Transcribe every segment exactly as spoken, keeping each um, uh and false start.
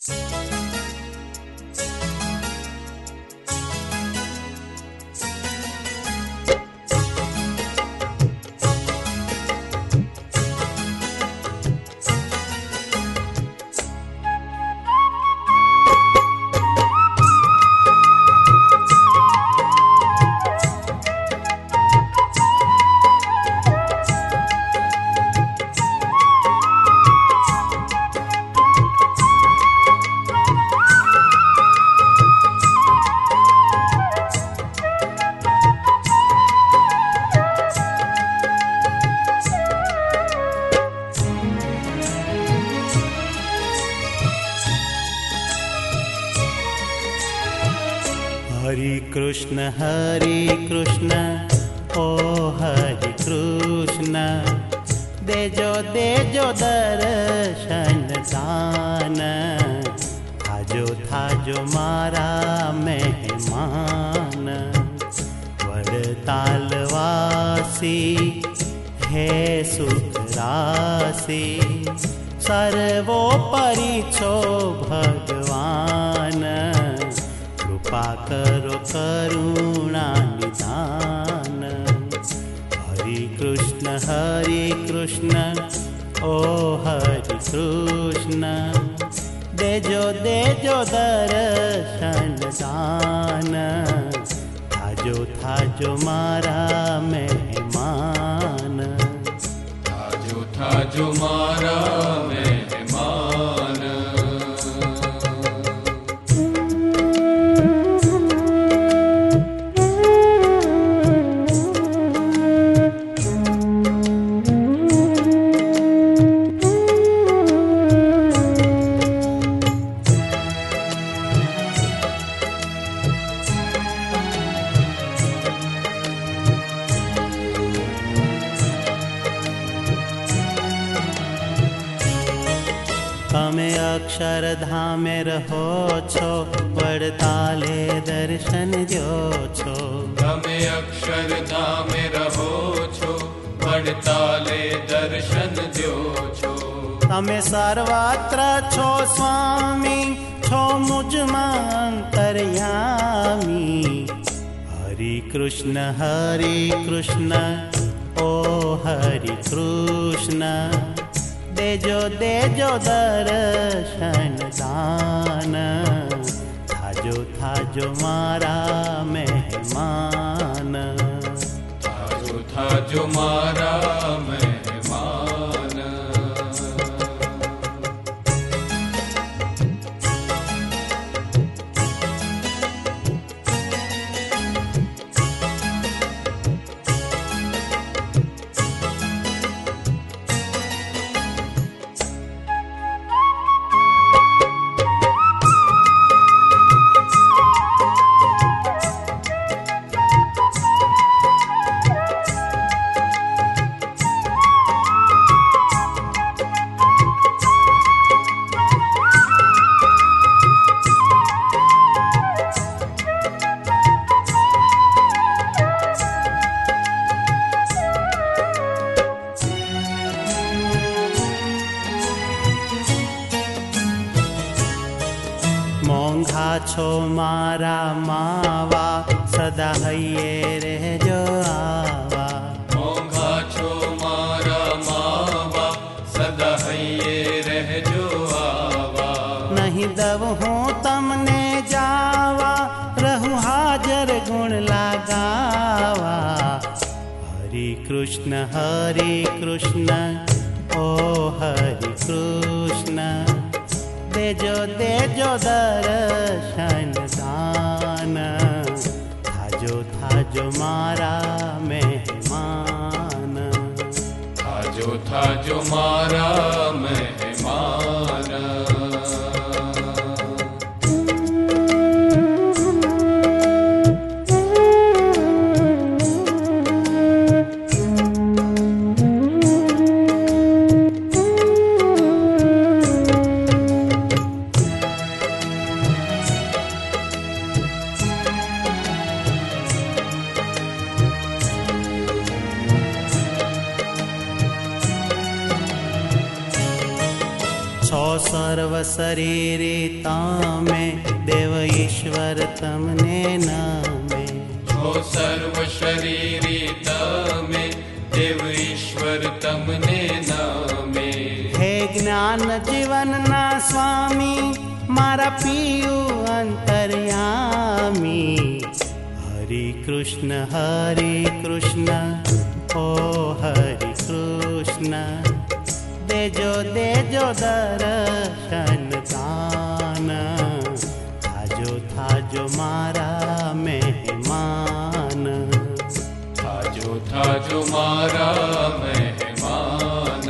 हरे कृष्ण हरे कृष्ण ओ हरे कृष्ण देजो देजो दर्शन दान थाजो थाजो मारा मेहमान वडतालवासी हे सुख राशि सर्वोपरि छो भगवान कृपा करो करुणा निधान। हरे कृष्ण हरे कृष्ण ओ हरे कृष्ण देजो देजो दर्शन दान थाजो थाजो मारा मेहमान थाजो थाजो मारा मेहमान। તમે અક્ષરધામે રહો છો વડતાલે દર્શન દો છો। તમે અક્ષરધામે રહો છો વડતાલે દર્શન દો છો। તમે સર્વત્ર છો સ્વામી છો મુજમાં અંતર્યામી। હરે કૃષ્ણ હરે કૃષ્ણ ओ हरे कृष्ण देजो देजो दर्शन दान थाजो थाजो मारा मेहमान थाजो थाजो मारा मेहमान। मोंघा छो मारा मावा सदा हइये रहजो आवा। मोंघा छो मारा मावा सदा हइये रहजो आवा। नहीं दब हूँ तमने जावा रहूँ हाजर गुण लगावा। हरे कृष्ण हरे कृष्ण ओ हरे कृष्ण देजो देजो दर्शन दान थाजो थाजो मारा मेहमान थाजो थाजो मारा मेहमान। छो शरीरी तामे देव ईश्वर तमने नामे जो सर्व शरीरी तमे देव ईश्वर तमने नामे हे ज्ञान जीवन ना स्वामी मारा पियु अंतर्यामी हरि कृष्ण हरि कृष्ण ओ हरि कृष्ण देजो देजो दर्शन दान थाजो थाजो मारा मेहमान थाजो थाजो मारा मेहमान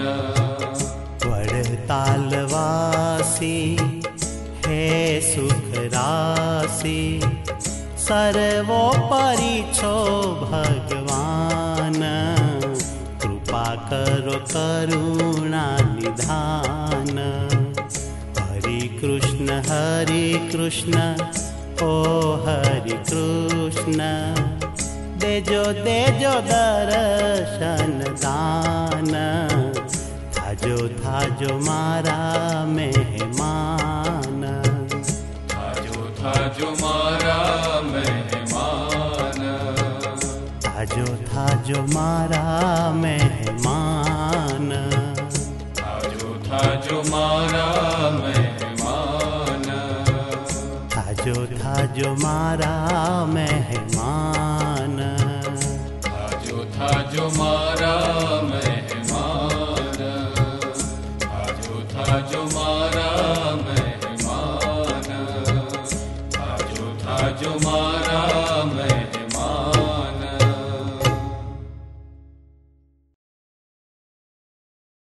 वड़तालवासी हे सुख राशि सर्वोपरि छो भगवान कृपा करो करुणा निधान हरि कृष्ण हरि कृष्ण ओ हरि कृष्ण देजो देजो दर्शन दान थाजो थाजो मारा मेहमान थाजो थाजो मारा मेहमान थाजो थाजो मारा मेहमान थाजो थाजो मारा मेहमान थाजो थाजो मारा मेहमान थाजो थाजो मारा मेहमान